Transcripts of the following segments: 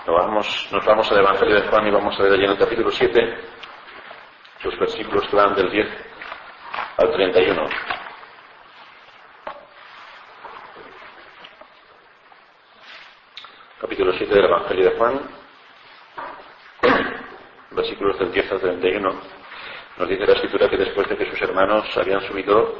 Nos vamos al Evangelio de Juan y vamos a ver allí en el capítulo 7 los versículos que van del 10 al 31. Capítulo 7 del Evangelio de Juan, versículos del 10 al 31. Nos dice la Escritura que después de que sus hermanos habían subido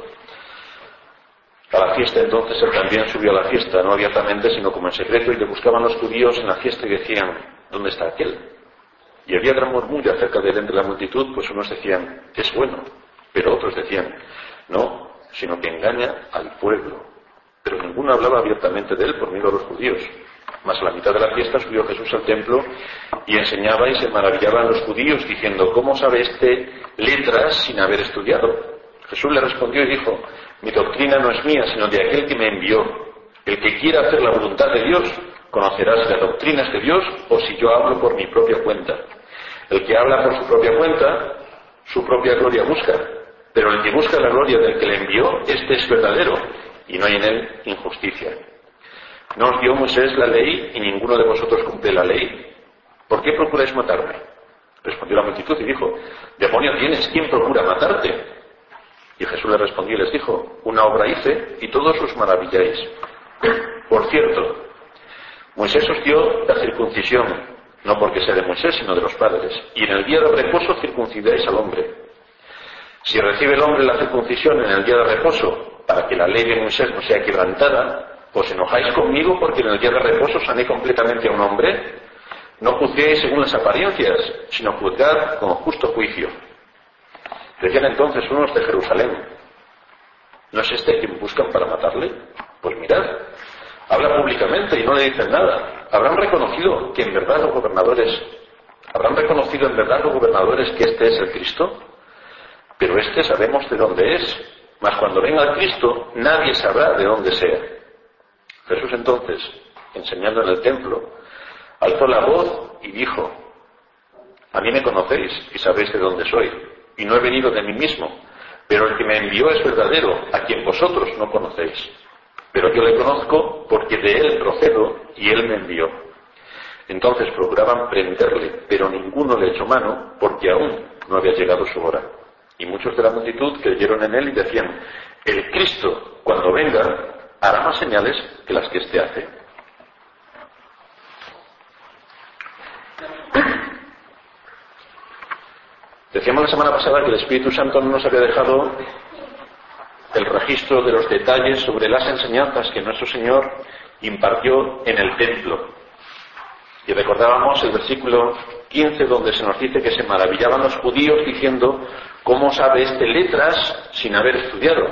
a la fiesta, entonces él también subió a la fiesta, no abiertamente, sino como en secreto, y le buscaban los judíos en la fiesta y decían: ¿dónde está aquel? Y había gran murmullo acerca de él entre la multitud, pues unos decían: es bueno, pero otros decían: no, sino que engaña al pueblo. Pero ninguno hablaba abiertamente de él por miedo a los judíos. Mas a la mitad de la fiesta subió Jesús al templo y enseñaba, y se maravillaban los judíos, diciendo: ¿cómo sabe este letras sin haber estudiado? Jesús le respondió y dijo: mi doctrina no es mía, sino de aquel que me envió. El que quiera hacer la voluntad de Dios conocerá si la doctrina es de Dios o si yo hablo por mi propia cuenta. El que habla por su propia cuenta, su propia gloria busca, pero el que busca la gloria del que le envió, este es verdadero, y no hay en él injusticia. ¿No os dio Moisés la ley y ninguno de vosotros cumple la ley? ¿Por qué procuráis matarme? Respondió la multitud y dijo: demonio tienes, ¿quién procura matarte? Y Jesús le respondió y les dijo: una obra hice y todos os maravilláis. Por cierto, Moisés os dio la circuncisión, no porque sea de Moisés, sino de los padres, y en el día de reposo circuncidáis al hombre. Si recibe el hombre la circuncisión en el día de reposo, para que la ley de Moisés no sea quebrantada, ¿os enojáis conmigo porque en el día de reposo sané completamente a un hombre? No juzguéis según las apariencias, sino juzgad con justo juicio. Decían entonces unos de Jerusalén: ¿no es este quien buscan para matarle? Pues mirad, habla públicamente y no le dicen nada. ¿Habrán reconocido en verdad los gobernadores que este es el Cristo? Pero este sabemos de dónde es, mas cuando venga el Cristo nadie sabrá de dónde sea. Jesús entonces, enseñando en el templo, alzó la voz y dijo: a mí me conocéis y sabéis de dónde soy, y no he venido de mí mismo, pero el que me envió es verdadero, a quien vosotros no conocéis. Pero yo le conozco porque de él procedo y él me envió. Entonces procuraban prenderle, pero ninguno le echó mano, porque aún no había llegado su hora. Y muchos de la multitud creyeron en él y decían: el Cristo, cuando venga, hará más señales que las que éste hace. Decíamos la semana pasada que el Espíritu Santo no nos había dejado el registro de los detalles sobre las enseñanzas que nuestro Señor impartió en el templo. Y recordábamos el versículo 15, donde se nos dice que se maravillaban los judíos diciendo: ¿cómo sabe este letras sin haber estudiado?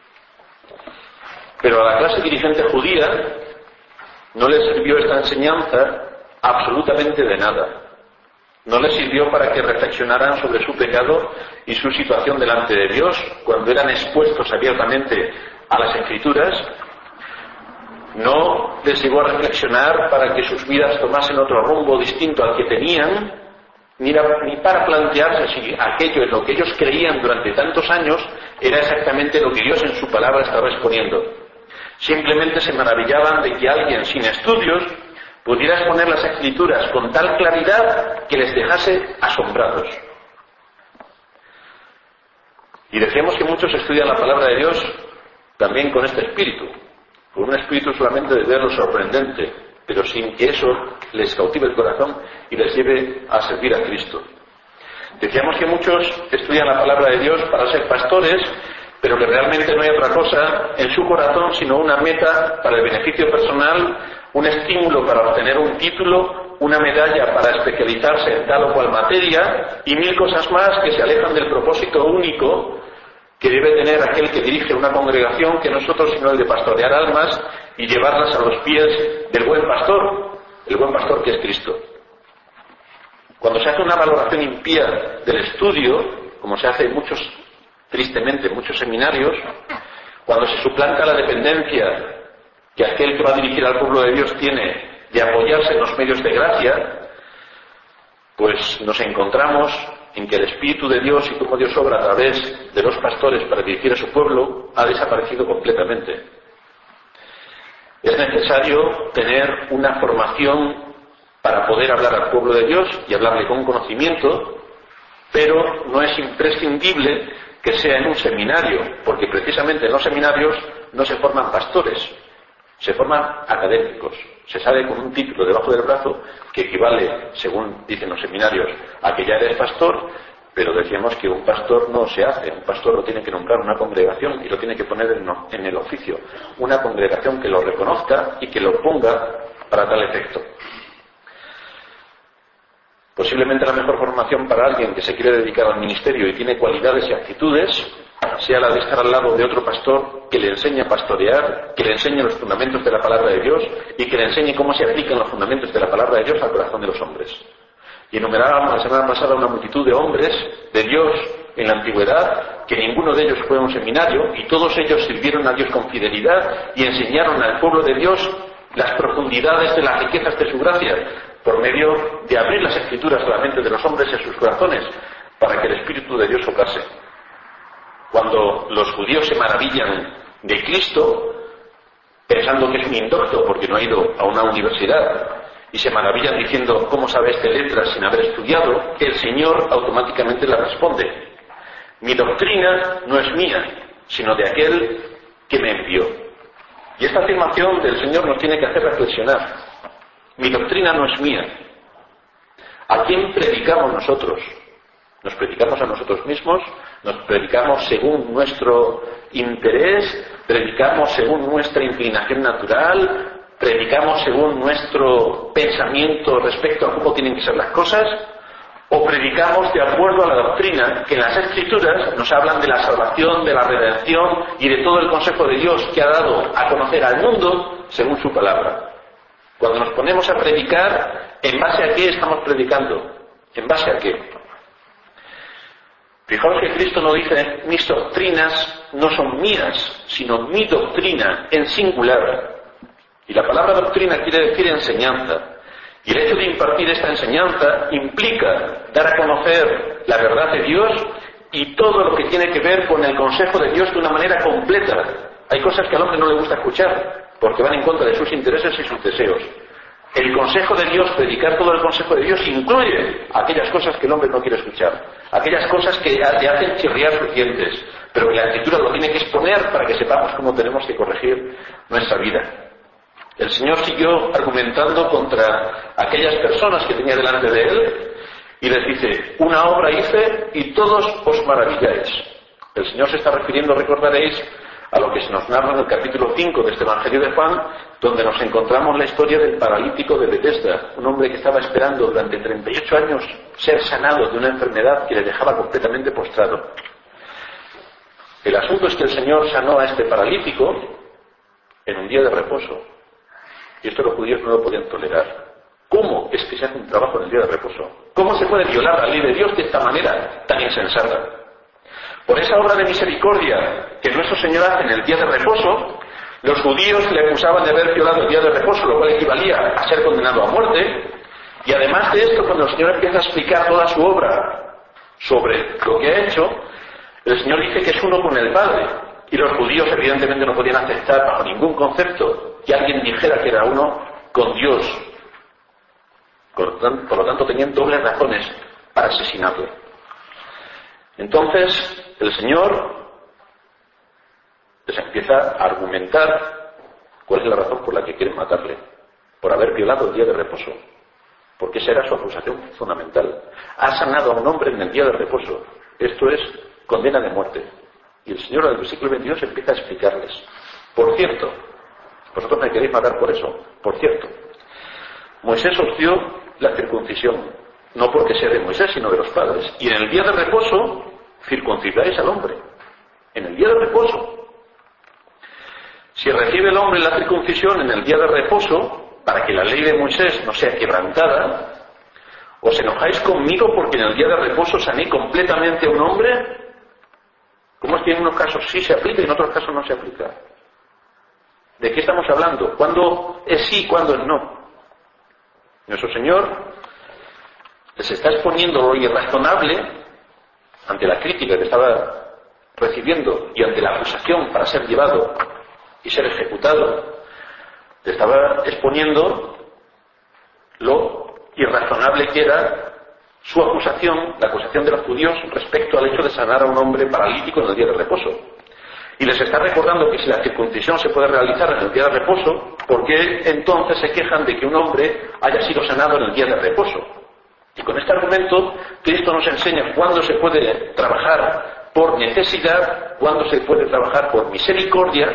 Pero a la clase dirigente judía no le sirvió esta enseñanza absolutamente de nada. No les sirvió para que reflexionaran sobre su pecado y su situación delante de Dios cuando eran expuestos abiertamente a las Escrituras. No les llevó a reflexionar para que sus vidas tomasen otro rumbo distinto al que tenían, ni para plantearse si aquello en lo que ellos creían durante tantos años era exactamente lo que Dios en su palabra estaba exponiendo. Simplemente se maravillaban de que alguien sin estudios pudiera exponer las Escrituras con tal claridad que les dejase asombrados. Y decíamos que muchos estudian la palabra de Dios también con este espíritu, con un espíritu solamente de ver lo sorprendente, pero sin que eso les cautive el corazón y les lleve a servir a Cristo. Decíamos que muchos estudian la palabra de Dios para ser pastores, pero que realmente no hay otra cosa en su corazón sino una meta para el beneficio personal, un estímulo para obtener un título, una medalla para especializarse en tal o cual materia y mil cosas más que se alejan del propósito único que debe tener aquel que dirige una congregación, que no es otro sino el de pastorear almas y llevarlas a los pies del buen pastor, el buen pastor que es Cristo. Cuando se hace una valoración impía del estudio, como se hace en tristemente en muchos seminarios, cuando se suplanta la dependencia que aquel que va a dirigir al pueblo de Dios tiene de apoyarse en los medios de gracia, pues nos encontramos en que el Espíritu de Dios y cómo Dios obra a través de los pastores para dirigir a su pueblo ha desaparecido completamente. Es necesario tener una formación para poder hablar al pueblo de Dios y hablarle con conocimiento, pero no es imprescindible que sea en un seminario, porque precisamente en los seminarios no se forman pastores, se forman académicos. Se sale con un título debajo del brazo que equivale, según dicen los seminarios, a que ya eres pastor, pero decíamos que un pastor no se hace, un pastor lo tiene que nombrar una congregación y lo tiene que poner en el oficio, una congregación que lo reconozca y que lo ponga para tal efecto. Posiblemente la mejor formación para alguien que se quiere dedicar al ministerio y tiene cualidades y actitudes sea la de estar al lado de otro pastor que le enseñe a pastorear, que le enseñe los fundamentos de la palabra de Dios y que le enseñe cómo se aplican los fundamentos de la palabra de Dios al corazón de los hombres. Y enumerábamos la semana pasada una multitud de hombres de Dios en la antigüedad, que ninguno de ellos fue a un seminario y todos ellos sirvieron a Dios con fidelidad y enseñaron al pueblo de Dios las profundidades de las riquezas de su gracia, por medio de abrir las escrituras a la mente de los hombres y a sus corazones, para que el Espíritu de Dios obrase. Cuando los judíos se maravillan de Cristo, pensando que es un indocto porque no ha ido a una universidad, y se maravillan diciendo, ¿cómo sabe este letras sin haber estudiado?, el Señor automáticamente le responde, mi doctrina no es mía, sino de aquel que me envió. Y esta afirmación del Señor nos tiene que hacer reflexionar. Mi doctrina no es mía. ¿A quién predicamos nosotros? ¿Nos predicamos a nosotros mismos? ¿Nos predicamos según nuestro interés? ¿Predicamos según nuestra inclinación natural? ¿Predicamos según nuestro pensamiento respecto a cómo tienen que ser las cosas? ¿O predicamos de acuerdo a la doctrina que en las Escrituras nos hablan de la salvación, de la redención y de todo el consejo de Dios que ha dado a conocer al mundo según su palabra? Cuando nos ponemos a predicar, ¿en base a qué estamos predicando? ¿En base a qué? Fijaos que Cristo no dice, mis doctrinas no son mías, sino mi doctrina en singular. Y la palabra doctrina quiere decir enseñanza. Y el hecho de impartir esta enseñanza implica dar a conocer la verdad de Dios y todo lo que tiene que ver con el consejo de Dios de una manera completa. Hay cosas que al hombre no le gusta escuchar, porque van en contra de sus intereses y sus deseos. El consejo de Dios, predicar todo el consejo de Dios, incluye aquellas cosas que el hombre no quiere escuchar, aquellas cosas que le hacen chirriar sus dientes, pero que la Escritura lo tiene que exponer para que sepamos cómo tenemos que corregir nuestra vida. El Señor siguió argumentando contra aquellas personas que tenía delante de Él y les dice, una obra hice y todos os maravilláis. El Señor se está refiriendo, recordaréis, a lo que se nos narra en el capítulo 5 de este Evangelio de Juan, donde nos encontramos la historia del paralítico de Betesda, un hombre que estaba esperando durante 38 años ser sanado de una enfermedad que le dejaba completamente postrado. El asunto es que el Señor sanó a este paralítico en un día de reposo. Y esto los judíos no lo podían tolerar. ¿Cómo es que se hace un trabajo en el día de reposo? ¿Cómo se puede violar la ley de Dios de esta manera tan insensata? Por esa obra de misericordia que nuestro Señor hace en el día de reposo, los judíos le acusaban de haber violado el día de reposo, lo cual equivalía a ser condenado a muerte. Y además de esto, cuando el Señor empieza a explicar toda su obra sobre lo que ha hecho, el Señor dice que es uno con el Padre. Y los judíos evidentemente no podían aceptar bajo ningún concepto que alguien dijera que era uno con Dios. Por lo tanto, tenían dobles razones para asesinarle. Entonces, el Señor les empieza a argumentar cuál es la razón por la que quieren matarle. Por haber violado el día de reposo. Porque esa era su acusación fundamental. Ha sanado a un hombre en el día de reposo. Esto es condena de muerte. Y el Señor, al versículo 22, empieza a explicarles. Por cierto, vosotros me queréis matar por eso. Por cierto, Moisés os dio la circuncisión, no porque sea de Moisés, sino de los padres. Y en el día de reposo, circuncidáis al hombre. En el día de reposo. Si recibe el hombre la circuncisión en el día de reposo, para que la ley de Moisés no sea quebrantada, ¿os enojáis conmigo porque en el día de reposo sané completamente a un hombre? ¿Cómo es que en unos casos sí se aplica y en otros casos no se aplica? ¿De qué estamos hablando? ¿Cuándo es sí y cuándo es no? Nuestro Señor les está exponiendo lo irrazonable ante la crítica que estaba recibiendo y ante la acusación para ser llevado y ser ejecutado. Le estaba exponiendo lo irrazonable que era su acusación, la acusación de los judíos respecto al hecho de sanar a un hombre paralítico en el día de reposo. Y les está recordando que si la circuncisión se puede realizar en el día de reposo, ¿por qué entonces se quejan de que un hombre haya sido sanado en el día de reposo? Y con este argumento, Cristo nos enseña cuándo se puede trabajar por necesidad, cuándo se puede trabajar por misericordia,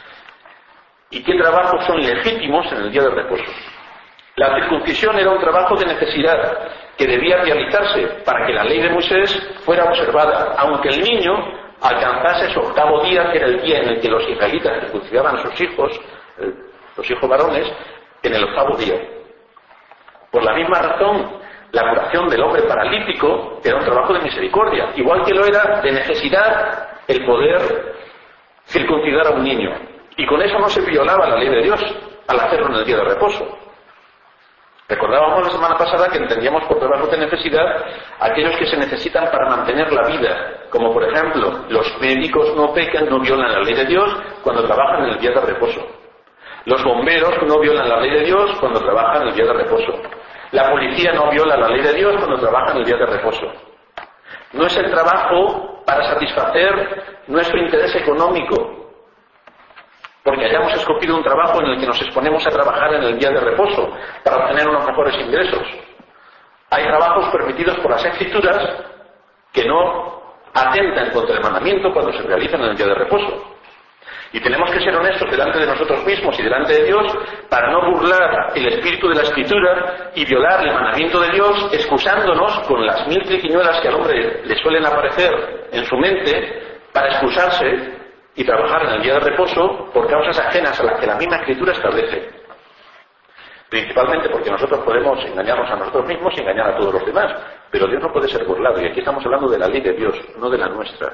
y qué trabajos son legítimos en el día de reposo. La circuncisión era un trabajo de necesidad que debía realizarse para que la ley de Moisés fuera observada, aunque el niño alcanzase su octavo día, que era el día en el que los israelitas circuncidaban a sus hijos, los hijos varones, en el octavo día. Por la misma razón, la curación del hombre paralítico era un trabajo de misericordia, igual que lo era de necesidad el poder circuncidar a un niño. Y con eso no se violaba la ley de Dios al hacerlo en el día de reposo. Recordábamos la semana pasada que entendíamos por trabajo de necesidad aquellos que se necesitan para mantener la vida, como por ejemplo, los médicos no pecan, no violan la ley de Dios cuando trabajan en el día de reposo. Los bomberos no violan la ley de Dios cuando trabajan en el día de reposo. La policía no viola la ley de Dios cuando trabaja en el día de reposo. No es el trabajo para satisfacer nuestro interés económico, porque hayamos escogido un trabajo en el que nos exponemos a trabajar en el día de reposo para obtener unos mejores ingresos. Hay trabajos permitidos por las Escrituras que no atentan contra el mandamiento cuando se realizan en el día de reposo. Y tenemos que ser honestos delante de nosotros mismos y delante de Dios para no burlar el espíritu de la Escritura y violar el mandamiento de Dios, excusándonos con las mil triquiñuelas que al hombre le suelen aparecer en su mente para excusarse y trabajar en el día de reposo por causas ajenas a las que la misma Escritura establece. Principalmente porque nosotros podemos engañarnos a nosotros mismos y engañar a todos los demás, pero Dios no puede ser burlado, y aquí estamos hablando de la ley de Dios, no de la nuestra.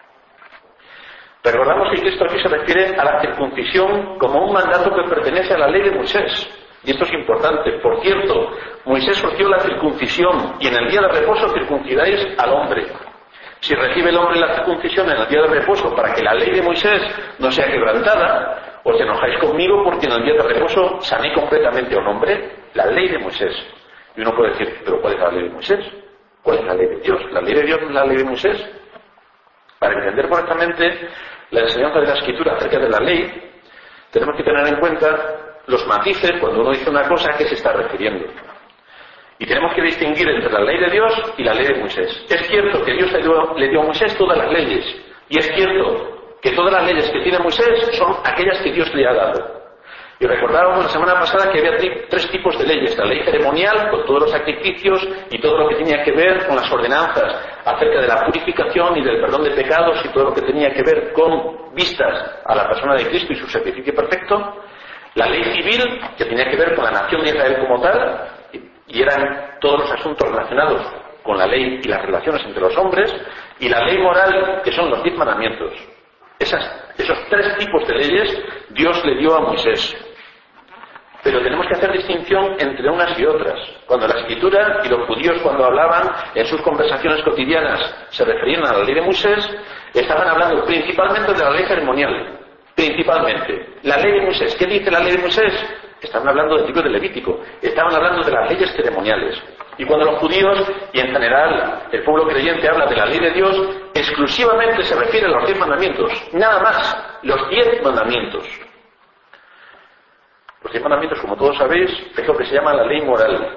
Recordamos que Cristo aquí se refiere a la circuncisión como un mandato que pertenece a la ley de Moisés, y esto es importante. Por cierto, Moisés surgió la circuncisión, y en el día de reposo circuncidáis al hombre. Si recibe el hombre la circuncisión en el día de reposo para que la ley de Moisés no sea quebrantada, os enojáis conmigo porque en el día de reposo sané completamente a un hombre, la ley de Moisés. Y uno puede decir, ¿pero cuál es la ley de Moisés? ¿Cuál es la ley de Dios? ¿La ley de Dios no es la ley de Moisés? Para entender correctamente la enseñanza de la Escritura acerca de la ley, tenemos que tener en cuenta los matices cuando uno dice una cosa a qué se está refiriendo. Y tenemos que distinguir entre la ley de Dios y la ley de Moisés. Es cierto que Dios le dio a Moisés todas las leyes, y es cierto que todas las leyes que tiene Moisés son aquellas que Dios le ha dado. Y recordábamos la semana pasada que había tres tipos de leyes: la ley ceremonial, con todos los sacrificios y todo lo que tenía que ver con las ordenanzas acerca de la purificación y del perdón de pecados y todo lo que tenía que ver con vistas a la persona de Cristo y su sacrificio perfecto; la ley civil, que tenía que ver con la nación de Israel como tal, y eran todos los asuntos relacionados con la ley y las relaciones entre los hombres; y la ley moral, que son los 10 mandamientos. Esos tres tipos de leyes Dios le dio a Moisés. Pero tenemos que hacer distinción entre unas y otras. Cuando la Escritura y los judíos, cuando hablaban en sus conversaciones cotidianas, se referían a la ley de Moisés, estaban hablando principalmente de la ley ceremonial. Principalmente. La ley de Moisés. ¿Qué dice la ley de Moisés? Estaban hablando del libro de Levítico. Estaban hablando de las leyes ceremoniales. Y cuando los judíos, y en general el pueblo creyente, habla de la ley de Dios, exclusivamente se refiere a los 10 mandamientos. Nada más. Los 10 mandamientos. Los 10 mandamientos, como todos sabéis, es lo que se llama la ley moral.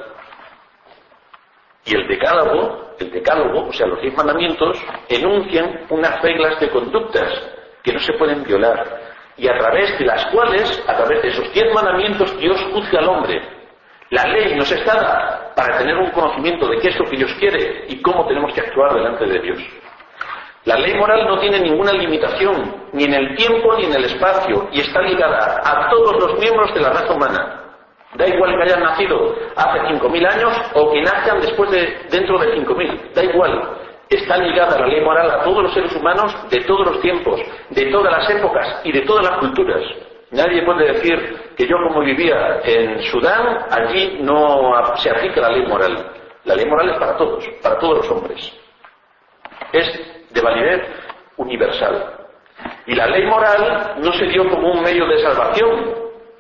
Y el decálogo, o sea, los 10 mandamientos, enuncian unas reglas de conductas que no se pueden violar, y a través de las cuales, a través de esos 10 mandamientos, Dios juzga al hombre. La ley nos está dada para tener un conocimiento de qué es lo que Dios quiere y cómo tenemos que actuar delante de Dios. La ley moral no tiene ninguna limitación, ni en el tiempo ni en el espacio, y está ligada a todos los miembros de la raza humana. Da igual que hayan nacido hace 5.000 años o que nazcan dentro de 5.000, da igual. Está ligada la ley moral a todos los seres humanos de todos los tiempos, de todas las épocas y de todas las culturas. Nadie puede decir que yo, como vivía en Sudán, allí no se aplica la ley moral. La ley moral es para todos los hombres. Es de validez universal. Y la ley moral no se dio como un medio de salvación,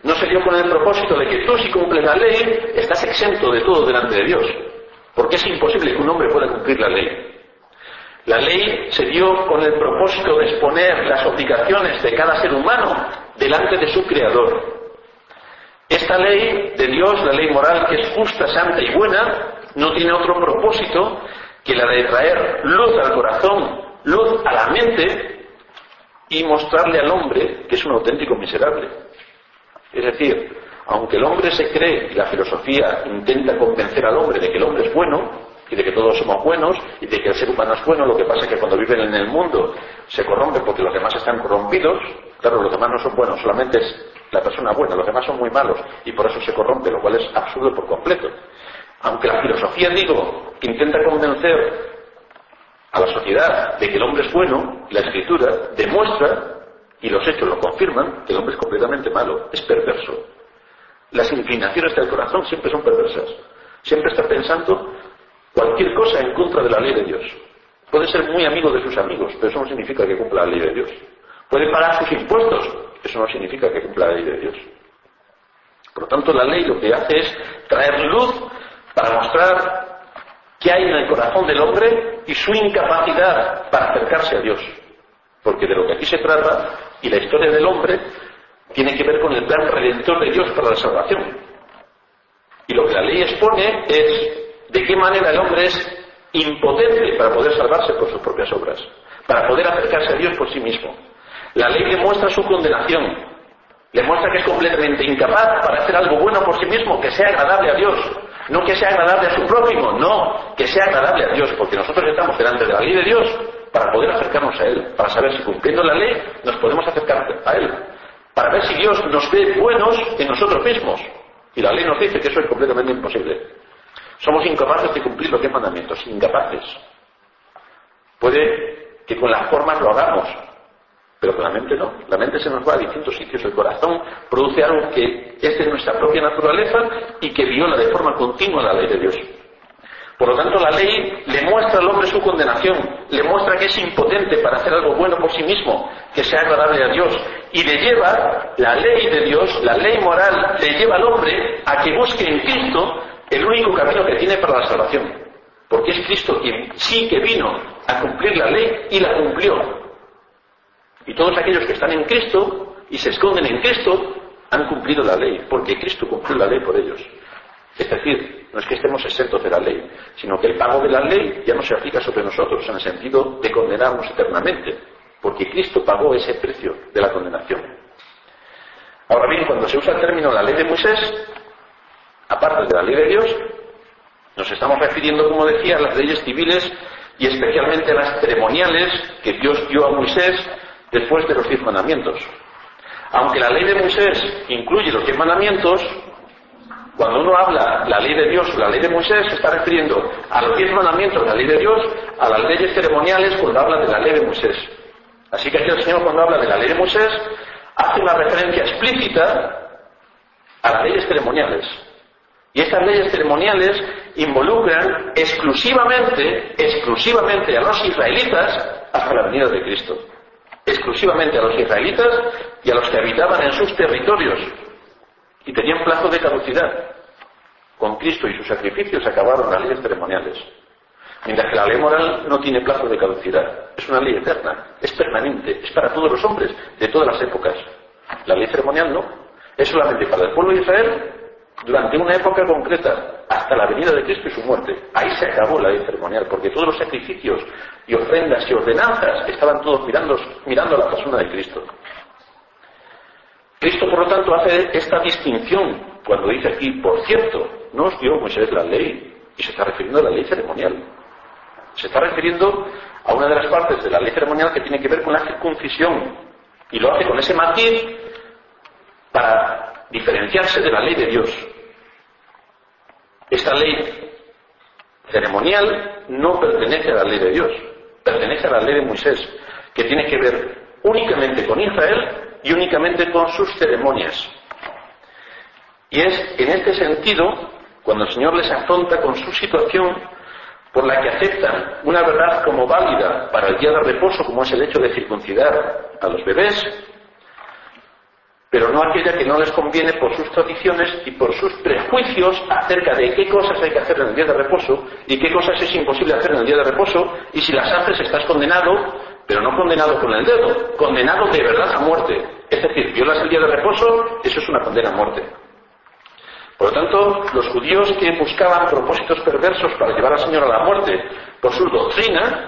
No se dio con el propósito de que tú, si cumples la ley, estás exento de todo delante de Dios, porque es imposible que un hombre pueda cumplir la ley. La ley se dio con el propósito de exponer las obligaciones de cada ser humano delante de su Creador. Esta ley de Dios, la ley moral, que es justa, santa y buena, no tiene otro propósito que la de traer luz al corazón, luz a la mente y mostrarle al hombre que es un auténtico miserable. Es decir, aunque el hombre se cree y la filosofía intenta convencer al hombre de que el hombre es bueno y de que todos somos buenos y de que el ser humano es bueno, lo que pasa es que cuando viven en el mundo se corrompe porque los demás están corrompidos. Claro, los demás no son buenos, solamente es la persona buena, los demás son muy malos y por eso se corrompe, lo cual es absurdo por completo. Aunque la filosofía, digo, que intenta convencer a la sociedad de que el hombre es bueno, la Escritura demuestra, y los hechos lo confirman, que el hombre es completamente malo, es perverso. Las inclinaciones del corazón siempre son perversas. Siempre está pensando cualquier cosa en contra de la ley de Dios. Puede ser muy amigo de sus amigos, pero eso no significa que cumpla la ley de Dios. Puede pagar sus impuestos, eso no significa que cumpla la ley de Dios. Por lo tanto, la ley lo que hace es traer luz para mostrar qué hay en el corazón del hombre y su incapacidad para acercarse a Dios. Porque de lo que aquí se trata, y la historia del hombre, tiene que ver con el plan redentor de Dios para la salvación. Y lo que la ley expone es de qué manera el hombre es impotente para poder salvarse por sus propias obras, para poder acercarse a Dios por sí mismo. La ley le muestra su condenación, le muestra que es completamente incapaz para hacer algo bueno por sí mismo, que sea agradable a Dios. No que sea agradable a su prójimo, no, que sea agradable a Dios, porque nosotros estamos delante de la ley de Dios para poder acercarnos a Él, para saber si cumpliendo la ley nos podemos acercar a Él, para ver si Dios nos ve buenos en nosotros mismos. Y la ley nos dice que eso es completamente imposible. Somos incapaces de cumplir los 10 mandamientos, incapaces. Puede que con las formas lo hagamos, pero con la mente no. La mente se nos va a distintos sitios. El corazón produce algo que es de nuestra propia naturaleza y que viola de forma continua la ley de Dios. Por lo tanto, la ley le muestra al hombre su condenación, le muestra que es impotente para hacer algo bueno por sí mismo, que sea agradable a Dios, y le lleva, la ley de Dios, la ley moral, le lleva al hombre a que busque en Cristo el único camino que tiene para la salvación. Porque es Cristo quien sí que vino a cumplir la ley y la cumplió. Y todos aquellos que están en Cristo y se esconden en Cristo han cumplido la ley, porque Cristo cumplió la ley por ellos. Es decir, no es que estemos exentos de la ley, sino que el pago de la ley ya no se aplica sobre nosotros en el sentido de condenarnos eternamente, porque Cristo pagó ese precio de la condenación. Ahora bien, cuando se usa el término la ley de Moisés, aparte de la ley de Dios, nos estamos refiriendo, como decía, a las leyes civiles y especialmente a las ceremoniales que Dios dio a Moisés después de los 10 mandamientos. Aunque la ley de Moisés incluye los 10 mandamientos, cuando uno habla la ley de Dios o la ley de Moisés, se está refiriendo a los 10 mandamientos de la ley de Dios, a las leyes ceremoniales cuando habla de la ley de Moisés. Así que aquí el Señor, cuando habla de la ley de Moisés, hace una referencia explícita a las leyes ceremoniales. Y estas leyes ceremoniales involucran exclusivamente a los israelitas hasta la venida de Cristo. Exclusivamente a los israelitas y a los que habitaban en sus territorios. Y tenían plazo de caducidad. Con Cristo y sus sacrificios acabaron las leyes ceremoniales. Mientras que la ley moral no tiene plazo de caducidad. Es una ley eterna, es permanente, es para todos los hombres, de todas las épocas. La ley ceremonial no. Es solamente para el pueblo de Israel durante una época concreta, hasta la venida de Cristo y su muerte. Ahí se acabó la ley ceremonial, porque todos los sacrificios y ofrendas y ordenanzas estaban todos mirando a la persona de Cristo. Cristo, por lo tanto, hace esta distinción cuando dice aquí, por cierto, no os dio Moisés la ley, y se está refiriendo a la ley ceremonial. Se está refiriendo a una de las partes de la ley ceremonial que tiene que ver con la circuncisión, y lo hace con ese matiz para diferenciarse de la ley de Dios. Esta ley ceremonial no pertenece a la ley de Dios, pertenece a la ley de Moisés, que tiene que ver únicamente con Israel y únicamente con sus ceremonias. Y es en este sentido cuando el Señor les afronta con su situación por la que aceptan una verdad como válida para el día de reposo, como es el hecho de circuncidar a los bebés, pero no aquella que no les conviene por sus tradiciones y por sus prejuicios acerca de qué cosas hay que hacer en el día de reposo y qué cosas es imposible hacer en el día de reposo, y si las haces estás condenado, pero no condenado con el dedo, condenado de verdad a muerte. Es decir, violas el día de reposo, eso es una condena a muerte. Por lo tanto, los judíos que buscaban propósitos perversos para llevar al Señor a la muerte por sus doctrinas,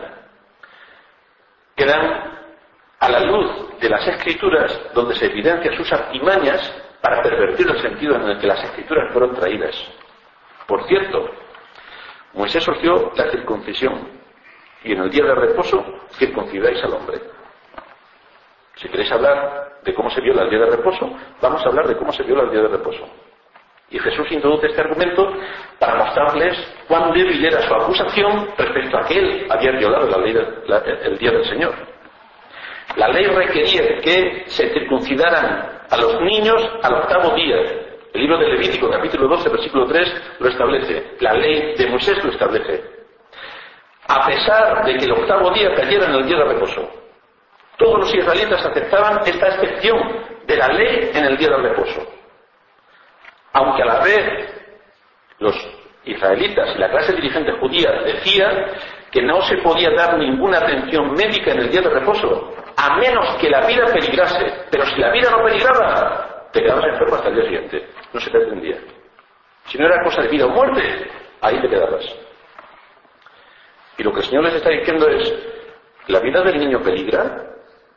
quedan a la luz de las Escrituras, donde se evidencian sus artimañas para pervertir el sentido en el que las Escrituras fueron traídas. Por cierto, Moisés os dio la circuncisión, y en el día de reposo circuncidáis al hombre. Si queréis hablar de cómo se viola el día de reposo, vamos a hablar de cómo se viola el día de reposo. Y Jesús introduce este argumento para mostrarles cuán débil era su acusación respecto a que él había violado la ley el día del Señor. La ley requería que se circuncidaran a los niños al octavo día. El libro de Levítico, capítulo 12, versículo 3, lo establece. La ley de Moisés lo establece. A pesar de que el octavo día cayera en el día de reposo, todos los israelitas aceptaban esta excepción de la ley en el día del reposo. Aunque a la vez los israelitas y la clase dirigente judía decía que no se podía dar ninguna atención médica en el día de reposo, a menos que la vida peligrase. Pero si la vida no peligraba, te quedabas enfermo hasta el día siguiente, no se te atendía. Si no era cosa de vida o muerte, ahí te quedabas. Y lo que el Señor les está diciendo es, ¿la vida del niño peligra?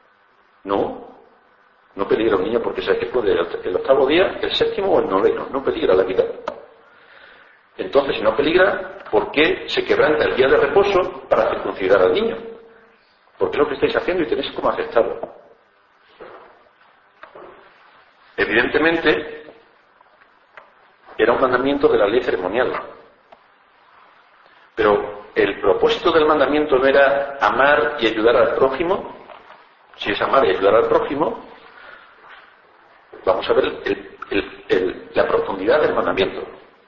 No peligra un niño porque sabe que puede el octavo día, el séptimo o el noveno, no peligra la vida. Entonces, si no peligra, ¿por qué se quebranta el día de reposo para circuncidar al niño? Porque es lo que estáis haciendo y tenéis como aceptarlo. Evidentemente, era un mandamiento de la ley ceremonial. Pero el propósito del mandamiento no era amar y ayudar al prójimo. Si es amar y ayudar al prójimo, vamos a ver la profundidad del mandamiento.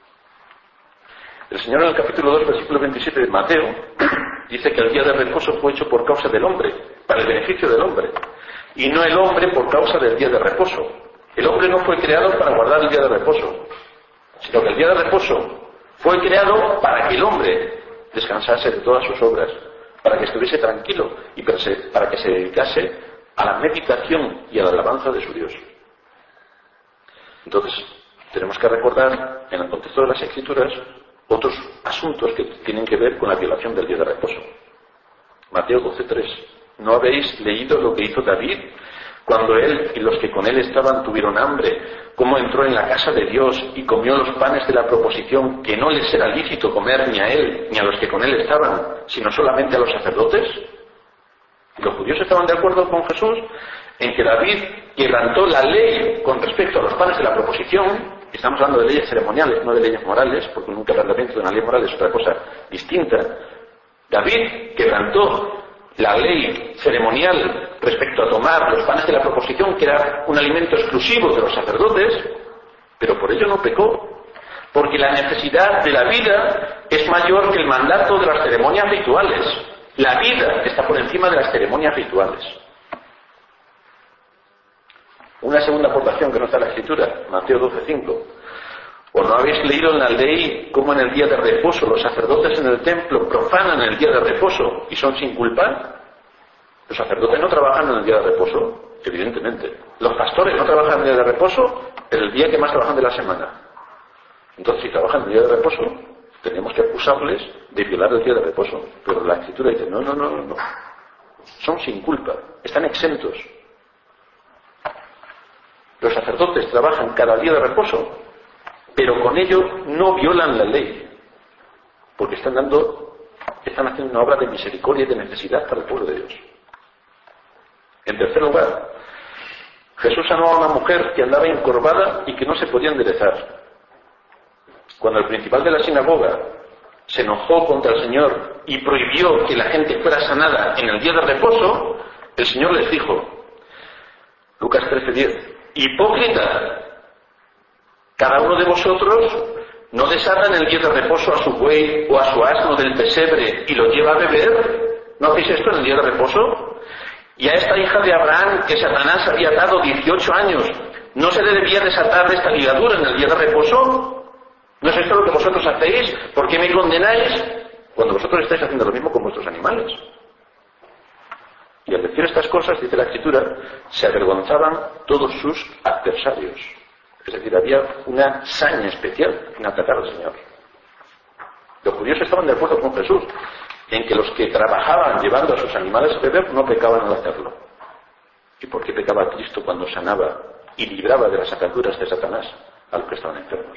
El Señor en el capítulo 2, versículo 27 de Mateo, dice que el día de reposo fue hecho por causa del hombre, para el beneficio del hombre, y no el hombre por causa del día de reposo. El hombre no fue creado para guardar el día de reposo, sino que el día de reposo fue creado para que el hombre descansase de todas sus obras, para que estuviese tranquilo y para que se dedicase a la meditación y a la alabanza de su Dios. Entonces, tenemos que recordar, en el contexto de las Escrituras, otros asuntos que tienen que ver con la violación del día de reposo. Mateo 12:3. ¿No habéis leído lo que hizo David cuando él y los que con él estaban tuvieron hambre? Cómo entró en la casa de Dios y comió los panes de la proposición, que no les era lícito comer ni a él ni a los que con él estaban, sino solamente a los sacerdotes. Y los judíos estaban de acuerdo con Jesús en que David quebrantó la ley con respecto a los panes de la proposición. Estamos hablando de leyes ceremoniales, no de leyes morales, porque un quebrantamiento de una ley moral es otra cosa distinta. David quebrantó la ley ceremonial respecto a tomar los panes de la proposición, que era un alimento exclusivo de los sacerdotes, pero por ello no pecó, porque la necesidad de la vida es mayor que el mandato de las ceremonias rituales. La vida está por encima de las ceremonias rituales. Una segunda aportación que no está en la Escritura, Mateo 12:5. ¿O no habéis leído en la ley cómo en el día de reposo los sacerdotes en el templo profanan el día de reposo y son sin culpa? Los sacerdotes no trabajan en el día de reposo, evidentemente. Los pastores no trabajan en el día de reposo, el día que más trabajan de la semana. Entonces, si trabajan en el día de reposo, tenemos que acusarles de violar el día de reposo. Pero la Escritura dice, no. Son sin culpa, están exentos. Los sacerdotes trabajan cada día de reposo, pero con ello no violan la ley, porque están haciendo una obra de misericordia y de necesidad para el pueblo de Dios. En tercer lugar, Jesús sanó a una mujer que andaba encorvada y que no se podía enderezar. Cuando el principal de la sinagoga se enojó contra el Señor y prohibió que la gente fuera sanada en el día de reposo, el Señor les dijo, Lucas 13:10, hipócrita, cada uno de vosotros no desata en el día de reposo a su buey o a su asno del pesebre y lo lleva a beber. ¿No hacéis esto en el día de reposo? Y a esta hija de Abraham que Satanás había dado 18 años, ¿no se le debía desatar esta ligadura en el día de reposo? ¿No es esto lo que vosotros hacéis? ¿Por qué me condenáis? Cuando vosotros estáis haciendo lo mismo con vuestros animales. Y al decir estas cosas, dice la Escritura, se avergonzaban todos sus adversarios. Es decir, había una saña especial en atacar al Señor. Los judíos estaban de acuerdo con Jesús en que los que trabajaban llevando a sus animales a beber no pecaban al hacerlo. ¿Y por qué pecaba Cristo cuando sanaba y libraba de las ataduras de Satanás a los que estaban enfermos?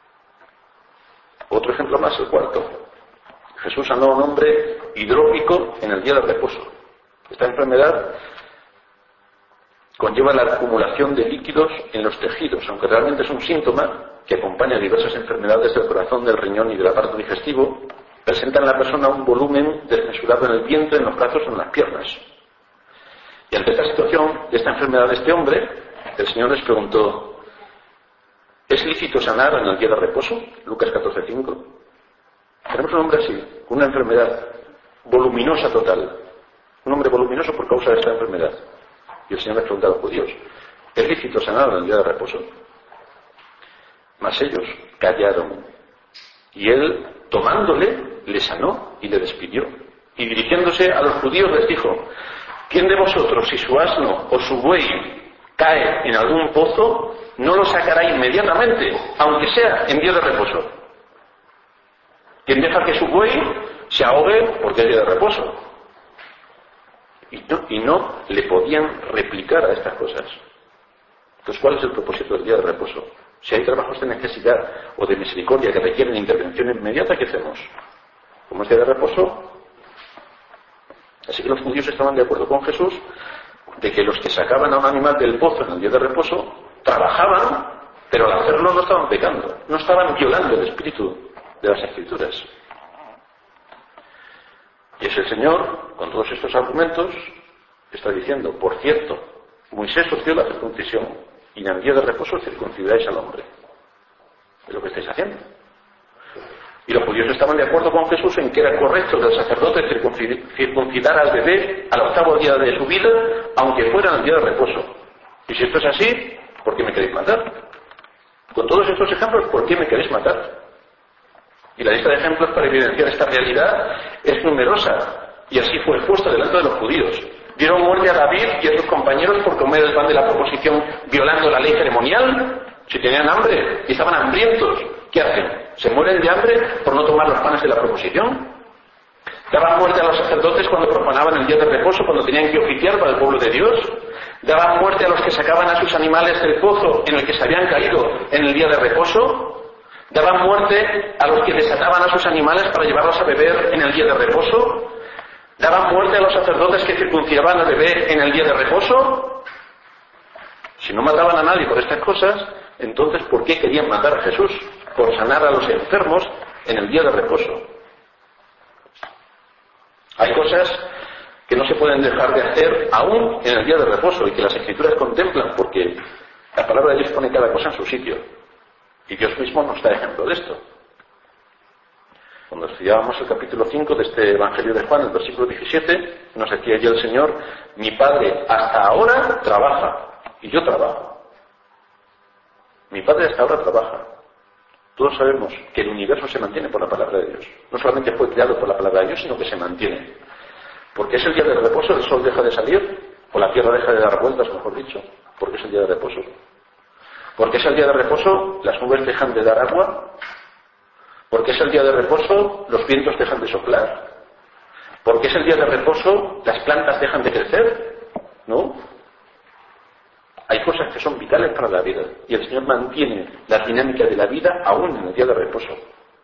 Otro ejemplo más, el cuarto. Jesús sanó a un hombre hidrópico en el día de reposo. Esta enfermedad conlleva la acumulación de líquidos en los tejidos, aunque realmente es un síntoma que acompaña a diversas enfermedades del corazón, del riñón y del aparato digestivo. Presenta en la persona un volumen desmesurado en el vientre, en los brazos o en las piernas. Y ante esta situación, de esta enfermedad de este hombre, el Señor les preguntó: ¿es lícito sanar en el día de reposo? Lucas 14:5. Tenemos un hombre así, con una enfermedad voluminosa total. Un hombre voluminoso por causa de esta enfermedad. Y el Señor les preguntó a los judíos: ¿es lícito sanar en el día de reposo? Mas ellos callaron. Y él, tomándole, le sanó y le despidió. Y dirigiéndose a los judíos les dijo: ¿quién de vosotros, si su asno o su buey cae en algún pozo, no lo sacará inmediatamente, aunque sea en día de reposo? ¿Quién deja que su buey se ahogue porque es día de reposo? Y no le podían replicar a estas cosas. Entonces, ¿cuál es el propósito del día de reposo? Si hay trabajos de necesidad o de misericordia que requieren intervención inmediata, ¿qué hacemos? Como es día de reposo. Así que los judíos estaban de acuerdo con Jesús de que los que sacaban a un animal del pozo en el día de reposo trabajaban, pero al hacerlo no estaban pecando, no estaban violando el espíritu de las Escrituras. Y es el Señor, con todos estos argumentos, está diciendo: por cierto, Moisés os dio la circuncisión, y en el día de reposo circuncidáis al hombre. Es lo que estáis haciendo. Y los judíos estaban de acuerdo con Jesús en que era correcto que el sacerdote circuncidara al bebé al octavo día de su vida, aunque fuera en el día de reposo. Y si esto es así, ¿por qué me queréis matar? Con todos estos ejemplos, ¿por qué me queréis matar? Y la lista de ejemplos para evidenciar esta realidad es numerosa, y así fue expuesta delante de los judíos. Dieron muerte a David y a sus compañeros por comer el pan de la proposición violando la ley ceremonial. Si tenían hambre y estaban hambrientos, ¿qué hacen? ¿Se mueren de hambre por no tomar los panes de la proposición? ¿Daban muerte a los sacerdotes cuando profanaban el día de reposo, cuando tenían que oficiar para el pueblo de Dios? ¿Daban muerte a los que sacaban a sus animales del pozo en el que se habían caído en el día de reposo? ¿Daban muerte a los que desataban a sus animales para llevarlos a beber en el día de reposo? ¿Daban muerte a los sacerdotes que circuncidaban al bebé en el día de reposo? Si no mataban a nadie por estas cosas, entonces ¿por qué querían matar a Jesús? Por sanar a los enfermos en el día de reposo. Hay cosas que no se pueden dejar de hacer aún en el día de reposo y que las Escrituras contemplan, porque la palabra de Dios pone cada cosa en su sitio. Y Dios mismo nos da ejemplo de esto. Cuando estudiábamos el capítulo 5 de este Evangelio de Juan, el versículo 17, nos decía allí el Señor: mi Padre hasta ahora trabaja, y yo trabajo. Mi Padre hasta ahora trabaja. Todos sabemos que el universo se mantiene por la palabra de Dios. No solamente fue creado por la palabra de Dios, sino que se mantiene. Porque es el día de reposo, el sol deja de salir, o la tierra deja de dar vueltas, mejor dicho, porque es el día de reposo. Porque es el día de reposo, las nubes dejan de dar agua. Porque es el día de reposo, los vientos dejan de soplar. Porque es el día de reposo, las plantas dejan de crecer. ¿No? Hay cosas que son vitales para la vida, y el Señor mantiene la dinámica de la vida aún en el día de reposo.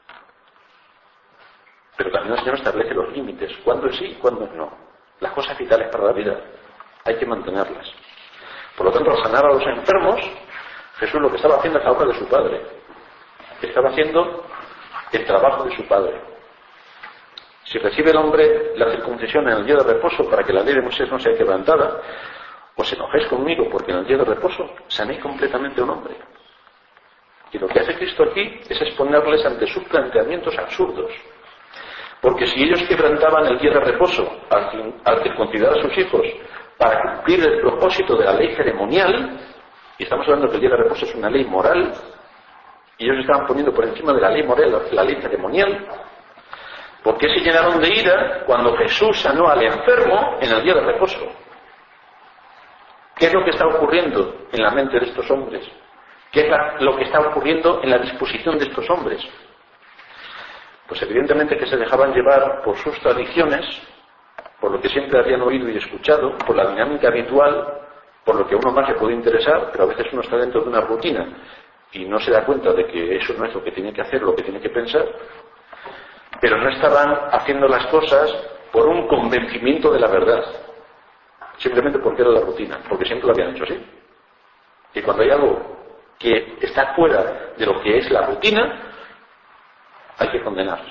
Pero también el Señor establece los límites, cuándo sí y cuándo no. Las cosas vitales para la vida hay que mantenerlas. Por lo tanto, al sanar a los enfermos, Jesús lo que estaba haciendo es la obra de su Padre. Estaba haciendo el trabajo de su Padre. Si recibe el hombre la circuncisión en el día de reposo para que la ley de Moisés no sea quebrantada, os enojéis conmigo porque en el día de reposo sané completamente a un hombre. Y lo que hace Cristo aquí es exponerles ante sus planteamientos absurdos. Porque si ellos quebrantaban el día de reposo al circuncidar a sus hijos para cumplir el propósito de la ley ceremonial, Y estamos hablando que el día de reposo es una ley moral, y ellos estaban poniendo por encima de la ley moral la ley ceremonial. ¿Por qué se llenaron de ira cuando Jesús sanó al enfermo en el día de reposo? ¿Qué es lo que está ocurriendo en la mente de estos hombres? ¿Qué es lo que está ocurriendo en la disposición de estos hombres? Pues evidentemente que se dejaban llevar por sus tradiciones, por lo que siempre habían oído y escuchado, por la dinámica habitual, por lo que a uno más le puede interesar, pero a veces uno está dentro de una rutina y no se da cuenta de que eso no es lo que tiene que hacer, lo que tiene que pensar, pero no estaban haciendo las cosas por un convencimiento de la verdad, simplemente porque era la rutina, porque siempre lo habían hecho así. Y cuando hay algo que está fuera de lo que es la rutina, hay que condenar.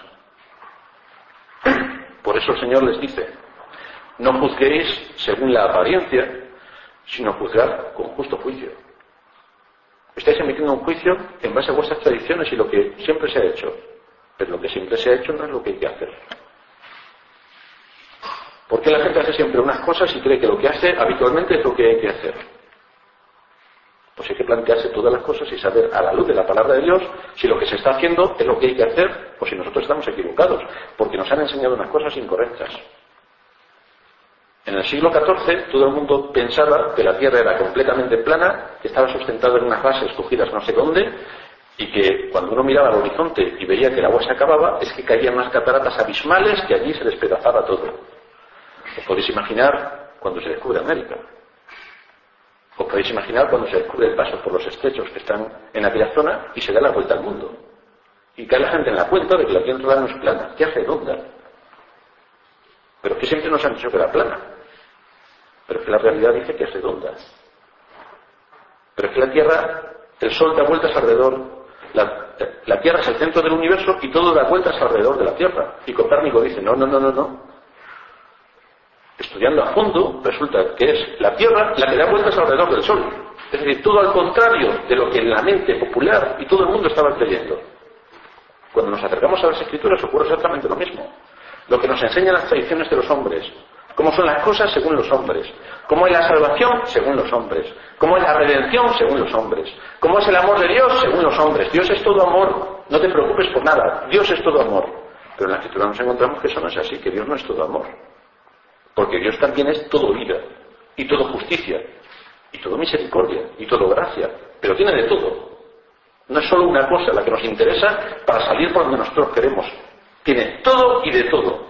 Por eso el Señor les dice: no juzguéis según la apariencia, sino juzgar con justo juicio. Estáis emitiendo un juicio en base a vuestras tradiciones y lo que siempre se ha hecho, pero lo que siempre se ha hecho no es lo que hay que hacer. ¿Por qué la gente hace siempre unas cosas y cree que lo que hace habitualmente es lo que hay que hacer? Pues hay que plantearse todas las cosas y saber, a la luz de la palabra de Dios, si lo que se está haciendo es lo que hay que hacer o si nosotros estamos equivocados, porque nos han enseñado unas cosas incorrectas. En el siglo XIV todo el mundo pensaba que la Tierra era completamente plana, que estaba sustentada en unas bases cogidas no sé dónde, y que cuando uno miraba al horizonte y veía que el agua se acababa, es que caían unas cataratas abismales que allí se despedazaba todo. Os podéis imaginar cuando se descubre América. Os podéis imaginar cuando se descubre el paso por los estrechos que están en aquella zona y se da la vuelta al mundo. Y cae la gente en la cuenta de que la Tierra no es plana, que es redonda. Pero que siempre nos han dicho que era plana. Pero es que la realidad dice que es redonda. Pero es que la Tierra, el Sol da vueltas alrededor, la Tierra es el centro del universo y todo da vueltas alrededor de la Tierra. Y Copérnico dice, no. Estudiando a fondo, resulta que es la Tierra la que da vueltas alrededor del Sol. Es decir, todo al contrario de lo que en la mente popular y todo el mundo estaba creyendo. Cuando nos acercamos a las Escrituras ocurre exactamente lo mismo. Lo que nos enseñan las tradiciones de los hombres, cómo son las cosas según los hombres, cómo es la salvación según los hombres, cómo es la redención según los hombres, cómo es el amor de Dios según los hombres. Dios es todo amor, no te preocupes por nada, Dios es todo amor. Pero en la Escritura nos encontramos que eso no es así, que Dios no es todo amor. Porque Dios también es todo ira, y todo justicia, y todo misericordia, y todo gracia, pero tiene de todo. No es solo una cosa la que nos interesa para salir por donde nosotros queremos. Tiene todo y de todo.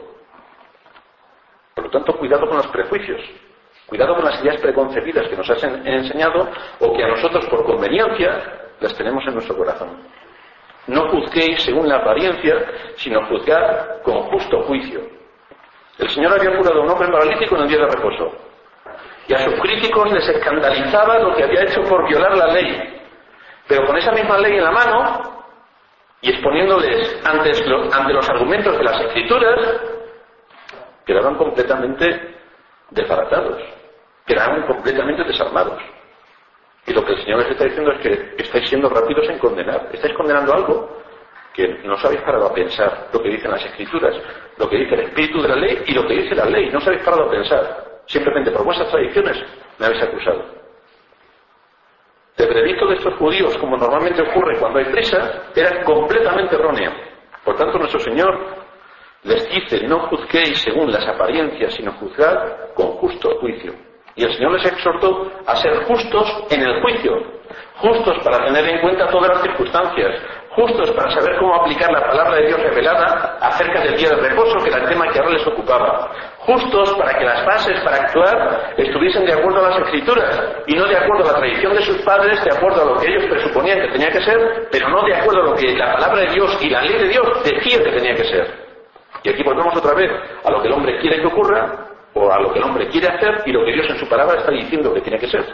Por lo tanto, cuidado con los prejuicios, cuidado con las ideas preconcebidas que nos han enseñado o que a nosotros por conveniencia las tenemos en nuestro corazón. No juzguéis según la apariencia, sino juzgad con justo juicio. El Señor había curado a un hombre paralítico en el día de reposo. Y a sus críticos les escandalizaba lo que había hecho por violar la ley. Pero con esa misma ley en la mano, y exponiéndoles ante los argumentos de las Escrituras, quedaban completamente desbaratados, quedaban completamente desarmados. Y lo que el Señor les está diciendo es que estáis siendo rápidos en condenar. Estáis condenando algo que no os habéis parado a pensar lo que dicen las Escrituras, lo que dice el espíritu de la ley y lo que dice la ley. No os habéis parado a pensar. Simplemente por vuestras tradiciones me habéis acusado. El veredicto de estos judíos, como normalmente ocurre cuando hay prisa, era completamente erróneo. Por tanto, nuestro Señor les dice, no juzguéis según las apariencias, sino juzgad con justo juicio. Y el Señor les exhortó a ser justos en el juicio, justos para tener en cuenta todas las circunstancias, justos para saber cómo aplicar la palabra de Dios revelada acerca del día de reposo, que era el tema que ahora les ocupaba, justos para que las bases para actuar estuviesen de acuerdo a las Escrituras y no de acuerdo a la tradición de sus padres, de acuerdo a lo que ellos presuponían que tenía que ser, pero no de acuerdo a lo que la palabra de Dios y la ley de Dios decía que tenía que ser. Y aquí volvemos otra vez a lo que el hombre quiere que ocurra, o a lo que el hombre quiere hacer, y lo que Dios en su palabra está diciendo que tiene que ser.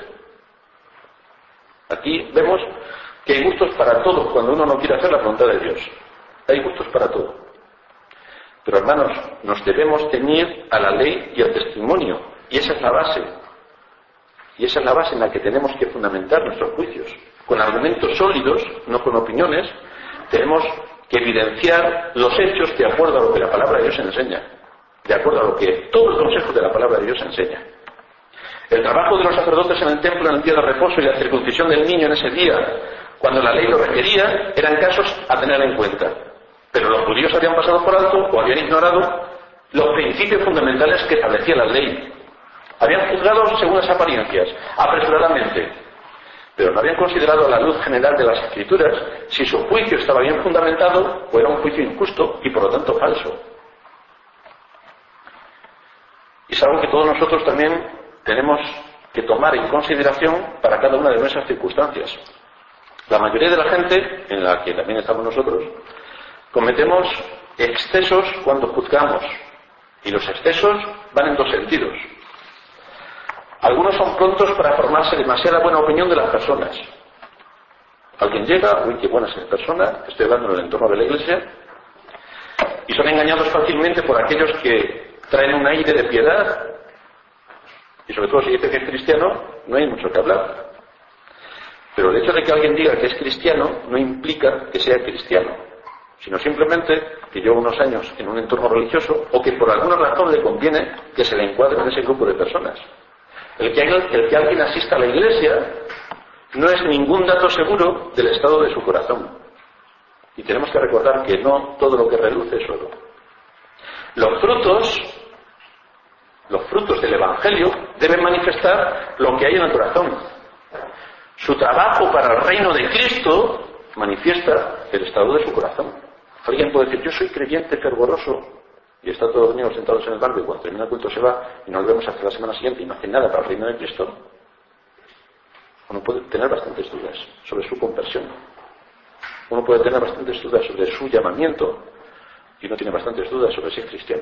Aquí vemos que hay gustos para todo cuando uno no quiere hacer la voluntad de Dios. Hay gustos para todo. Pero hermanos, nos debemos ceñir a la ley y al testimonio, y esa es la base. Y esa es la base en la que tenemos que fundamentar nuestros juicios. Con argumentos sólidos, no con opiniones, tenemos que evidenciar los hechos de acuerdo a lo que la palabra de Dios enseña, de acuerdo a lo que todo el consejo de la palabra de Dios enseña. El trabajo de los sacerdotes en el templo en el día de reposo y la circuncisión del niño en ese día, cuando la ley lo requería, eran casos a tener en cuenta. Pero los judíos habían pasado por alto o habían ignorado los principios fundamentales que establecía la ley. Habían juzgado según las apariencias, apresuradamente, pero no habían considerado a la luz general de las Escrituras si su juicio estaba bien fundamentado o era un juicio injusto y por lo tanto falso. Y es algo que todos nosotros también tenemos que tomar en consideración para cada una de nuestras circunstancias. La mayoría de la gente, en la que también estamos nosotros, cometemos excesos cuando juzgamos, y los excesos van en dos sentidos. Algunos son prontos para formarse demasiada buena opinión de las personas. Alguien llega, uy, qué buena es esa persona, estoy hablando en el entorno de la iglesia, y son engañados fácilmente por aquellos que traen un aire de piedad, y sobre todo si dice que es cristiano, no hay mucho que hablar. Pero el hecho de que alguien diga que es cristiano no implica que sea cristiano, sino simplemente que lleva unos años en un entorno religioso o que por alguna razón le conviene que se le encuadre en ese grupo de personas. El que alguien asista a la iglesia no es ningún dato seguro del estado de su corazón. Y tenemos que recordar que no todo lo que reluce es oro. Los frutos del Evangelio deben manifestar lo que hay en el corazón. Su trabajo para el reino de Cristo manifiesta el estado de su corazón. Alguien puede decir, yo soy creyente fervoroso, y está todos los domingos sentados en el barrio y cuando termina el culto se va y nos vemos hasta la semana siguiente y no hace nada para el reino de Cristo. Uno puede tener bastantes dudas sobre su conversión. Uno puede tener bastantes dudas sobre su llamamiento y uno tiene bastantes dudas sobre si es cristiano.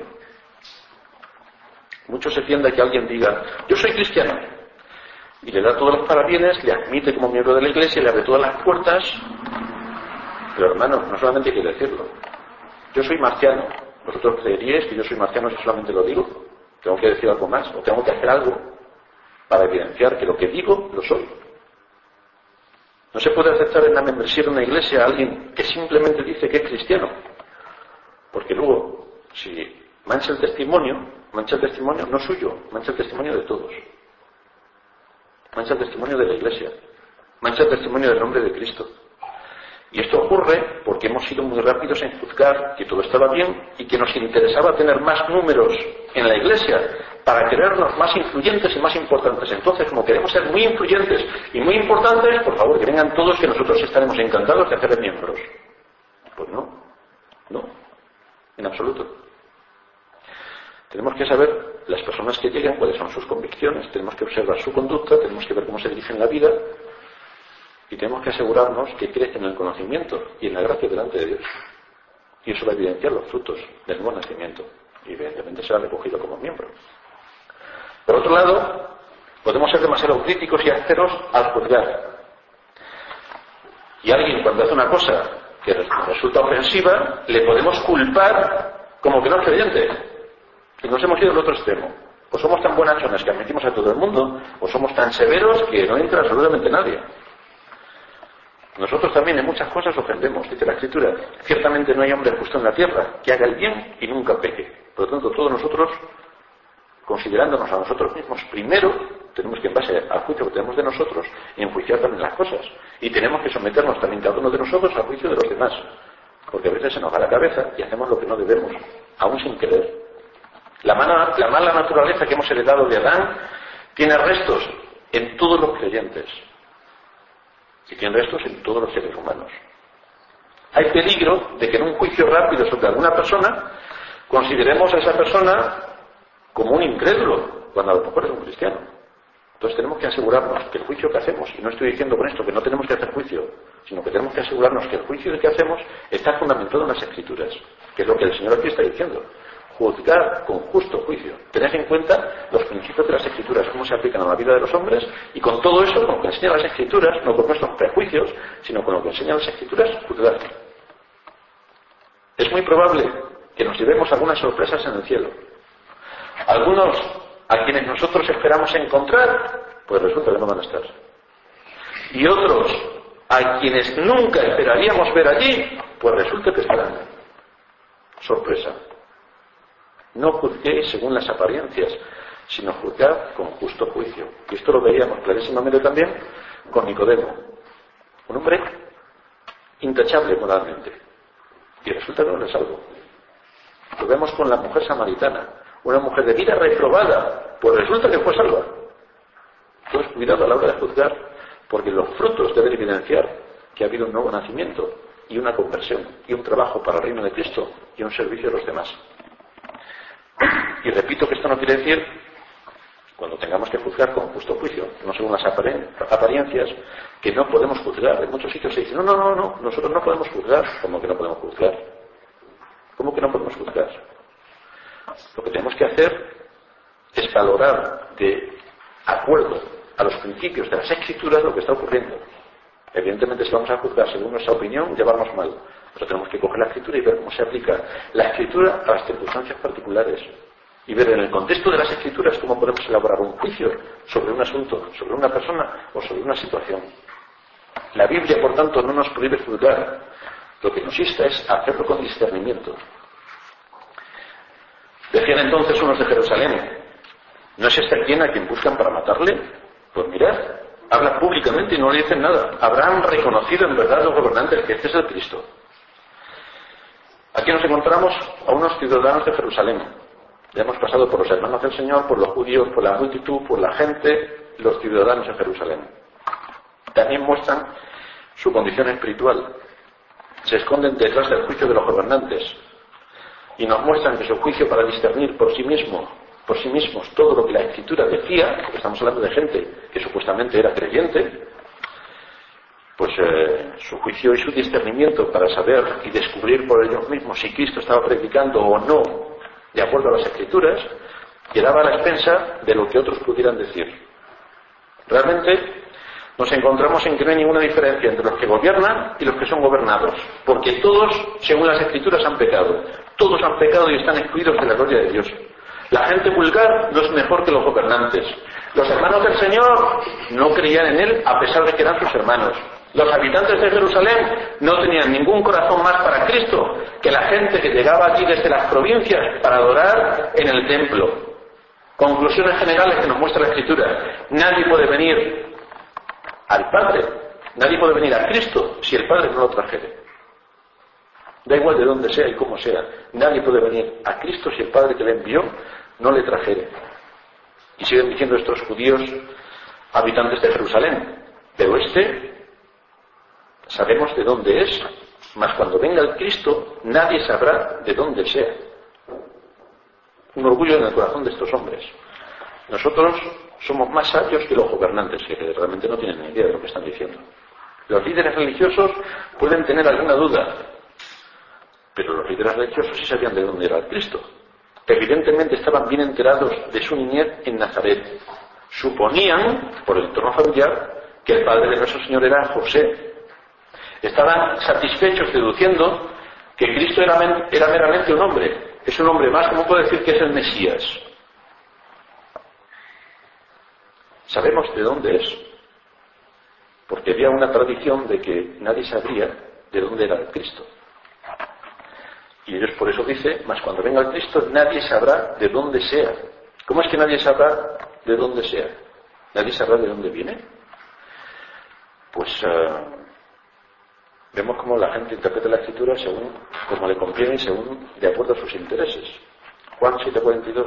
Mucho se tiende a que alguien diga, yo soy cristiano, y le da todos los parabienes, le admite como miembro de la iglesia, le abre todas las puertas, pero hermano, no solamente hay que decirlo. Yo soy marciano. ¿Vosotros creeríais que yo soy marciano si solamente lo digo? ¿Tengo que decir algo más? ¿O tengo que hacer algo para evidenciar que lo que digo lo soy? No se puede aceptar en la membresía de una iglesia a alguien que simplemente dice que es cristiano, porque luego, si mancha el testimonio no suyo, mancha el testimonio de todos. Mancha el testimonio de la iglesia, mancha el testimonio del nombre de Cristo. Y esto ocurre porque hemos sido muy rápidos en juzgar que todo estaba bien y que nos interesaba tener más números en la iglesia para creernos más influyentes y más importantes. Entonces, como queremos ser muy influyentes y muy importantes, por favor, que vengan todos, que nosotros estaremos encantados de hacerles miembros. Pues no, en absoluto. Tenemos que saber las personas que llegan, cuáles son sus convicciones, tenemos que observar su conducta, tenemos que ver cómo se dirigen la vida y tenemos que asegurarnos que crecen en el conocimiento y en la gracia delante de Dios. Y eso va a evidenciar los frutos del nuevo nacimiento y evidentemente será recogido como miembro. Por otro lado, podemos ser demasiado críticos y ásperos al juzgar. Y alguien cuando hace una cosa que resulta ofensiva, le podemos culpar como que no es creyente. Y nos hemos ido al otro extremo. O somos tan buenachones que admitimos a todo el mundo, o somos tan severos que no entra absolutamente nadie. Nosotros también en muchas cosas ofendemos, dice la Escritura. Ciertamente no hay hombre justo en la tierra que haga el bien y nunca peque. Por lo tanto, todos nosotros, considerándonos a nosotros mismos primero, tenemos que en base al juicio que tenemos de nosotros, enjuiciar también las cosas. Y tenemos que someternos también cada uno de nosotros al juicio de los demás. Porque a veces se nos va la cabeza y hacemos lo que no debemos, aún sin querer. La mala naturaleza que hemos heredado de Adán tiene restos en todos los creyentes. Y tiene restos en todos los seres humanos. Hay peligro de que en un juicio rápido sobre alguna persona consideremos a esa persona como un incrédulo, cuando a lo mejor es un cristiano. Entonces tenemos que asegurarnos que el juicio que hacemos, y no estoy diciendo con esto que no tenemos que hacer juicio, sino que tenemos que asegurarnos que el juicio que hacemos está fundamentado en las Escrituras, que es lo que el Señor aquí está diciendo. Juzgar con justo juicio. Tened en cuenta los principios de las Escrituras, cómo se aplican a la vida de los hombres, y con todo eso, con lo que enseñan las Escrituras, no con nuestros prejuicios, sino con lo que enseñan las Escrituras, juzgar. Es muy probable que nos llevemos algunas sorpresas en el cielo. Algunos a quienes nosotros esperamos encontrar, pues resulta que no van a estar. Y otros a quienes nunca esperaríamos ver allí, pues resulta que estarán. Sorpresa. No juzguéis según las apariencias, sino juzgar con justo juicio. Y esto lo veíamos clarísimamente también con Nicodemo, un hombre intachable moralmente, y resulta que no le salvo. Lo vemos con la mujer samaritana, una mujer de vida reprobada, pues resulta que fue salva. Entonces, cuidado a la hora de juzgar, porque los frutos deben evidenciar que ha habido un nuevo nacimiento y una conversión y un trabajo para el reino de Cristo y un servicio a los demás. Y repito que esto no quiere decir, cuando tengamos que juzgar con justo juicio, no según las apariencias, que no podemos juzgar. En muchos sitios se dice, no, nosotros no podemos juzgar. ¿Cómo que no podemos juzgar? ¿Cómo que no podemos juzgar? Lo que tenemos que hacer es valorar de acuerdo a los principios de las Escrituras lo que está ocurriendo. Evidentemente, si vamos a juzgar según nuestra opinión, ya vamos mal. Pero tenemos que coger la Escritura y ver cómo se aplica la Escritura a las circunstancias particulares. Y ver en el contexto de las Escrituras cómo podemos elaborar un juicio sobre un asunto, sobre una persona o sobre una situación. La Biblia, por tanto, no nos prohíbe juzgar. Lo que nos insta es hacerlo con discernimiento. Decían entonces unos de Jerusalén, ¿no es este quien a quien buscan para matarle? Pues mirad, habla públicamente y no le dicen nada. Habrán reconocido en verdad los gobernantes que este es el Cristo. Aquí nos encontramos a unos ciudadanos de Jerusalén. Ya hemos pasado por los hermanos del Señor, por los judíos, por la multitud, por la gente, los ciudadanos de Jerusalén. También muestran su condición espiritual. Se esconden detrás del juicio de los gobernantes y nos muestran que su juicio para discernir por sí mismos todo lo que la Escritura decía, porque estamos hablando de gente que supuestamente era creyente, pues su juicio y su discernimiento para saber y descubrir por ellos mismos si Cristo estaba predicando o no de acuerdo a las Escrituras, quedaba a la expensa de lo que otros pudieran decir. Realmente nos encontramos en que no hay ninguna diferencia entre los que gobiernan y los que son gobernados, porque todos, según las Escrituras, han pecado. Todos han pecado y están excluidos de la gloria de Dios. La gente vulgar no es mejor que los gobernantes. Los hermanos del Señor no creían en Él a pesar de que eran sus hermanos. Los habitantes de Jerusalén no tenían ningún corazón más para Cristo que la gente que llegaba allí desde las provincias para adorar en el templo. Conclusiones generales que nos muestra la Escritura. Nadie puede venir al Padre, nadie puede venir a Cristo si el Padre no lo trajere. Da igual de dónde sea y cómo sea, nadie puede venir a Cristo si el Padre que le envió no le trajere. Y siguen diciendo estos judíos habitantes de Jerusalén, pero sabemos de dónde es, mas cuando venga el Cristo nadie sabrá de dónde sea. Un orgullo en el corazón de estos hombres. Nosotros somos más sabios que los gobernantes, que realmente no tienen ni idea de lo que están diciendo. Los líderes religiosos pueden tener alguna duda, pero los líderes religiosos sí sabían de dónde era el Cristo. Evidentemente estaban bien enterados de su niñez en Nazaret. Suponían, por el entorno familiar, que el padre de nuestro Señor era José. Estaban satisfechos deduciendo que Cristo era meramente un hombre. Es un hombre más, ¿cómo puede decir que es el Mesías? Sabemos de dónde es, porque había una tradición de que nadie sabría de dónde era el Cristo. Y Dios por eso dice, mas cuando venga el Cristo nadie sabrá de dónde sea. ¿Cómo es que nadie sabrá de dónde sea? ¿Nadie sabrá de dónde viene? Pues vemos cómo la gente interpreta la Escritura según como le conviene y según de acuerdo a sus intereses. Juan 7:42.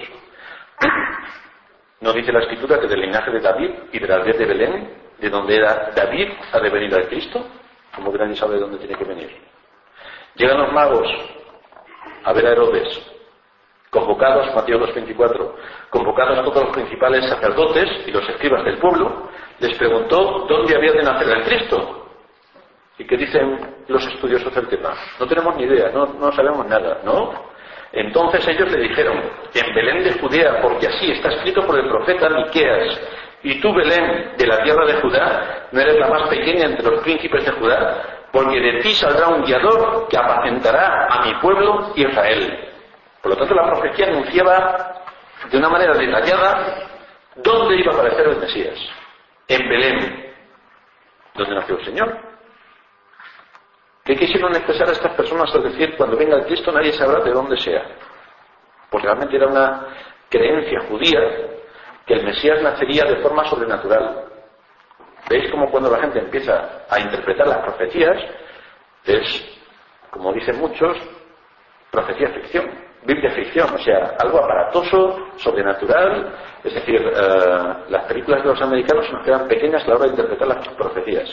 ¿No dice la Escritura que del linaje de David y de la aldea de Belén, de donde era David, ha de venir al Cristo? Como que nadie sabe de dónde tiene que venir. Llegan los magos a ver a Herodes, convocados, Mateo 2:24, convocados todos los principales sacerdotes y los escribas del pueblo, les preguntó dónde había de nacer el Cristo. ¿Y qué dicen los estudiosos del tema? No tenemos ni idea, no sabemos nada, ¿no? Entonces ellos le dijeron, en Belén de Judea, porque así está escrito por el profeta Miqueas, y tú, Belén, de la tierra de Judá, no eres la más pequeña entre los príncipes de Judá, porque de ti saldrá un guiador que apacentará a mi pueblo Israel. Por lo tanto, la profecía anunciaba de una manera detallada dónde iba a aparecer el Mesías. En Belén, donde nació el Señor. ¿Qué quisieron expresar a estas personas al decir, cuando venga el Cristo nadie sabrá de dónde sea? Pues realmente era una creencia judía que el Mesías nacería de forma sobrenatural. ¿Veis cómo cuando la gente empieza a interpretar las profecías es, como dicen muchos, profecía ficción, Biblia ficción, o sea, algo aparatoso, sobrenatural? Es decir, las películas de los americanos nos quedan pequeñas a la hora de interpretar las profecías.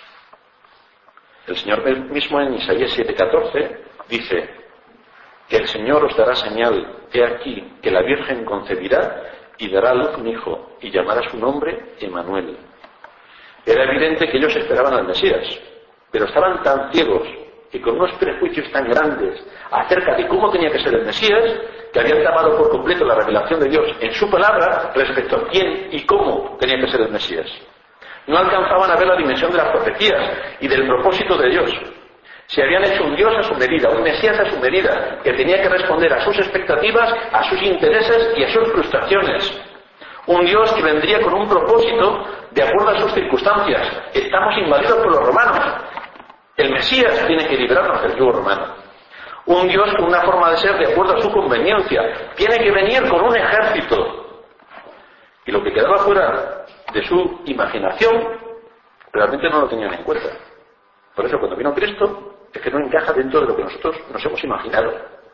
El Señor mismo en Isaías 7:14 dice que el Señor os dará señal, he aquí que la Virgen concebirá y dará a luz un hijo y llamará su nombre Emmanuel. Era evidente que ellos esperaban al Mesías, pero estaban tan ciegos y con unos prejuicios tan grandes acerca de cómo tenía que ser el Mesías, que habían tapado por completo la revelación de Dios en su palabra respecto a quién y cómo tenía que ser el Mesías. No alcanzaban a ver la dimensión de las profecías y del propósito de Dios. Se habían hecho un Dios a su medida, un Mesías a su medida, que tenía que responder a sus expectativas, a sus intereses y a sus frustraciones. Un Dios que vendría con un propósito de acuerdo a sus circunstancias. Estamos invadidos por los romanos. El Mesías tiene que librarnos del yugo romano. Un Dios con una forma de ser de acuerdo a su conveniencia. Tiene que venir con un ejército. Y lo que quedaba fuera de su imaginación, realmente no lo tenían en cuenta. Por eso cuando vino Cristo, es que no encaja dentro de lo que nosotros nos hemos imaginado.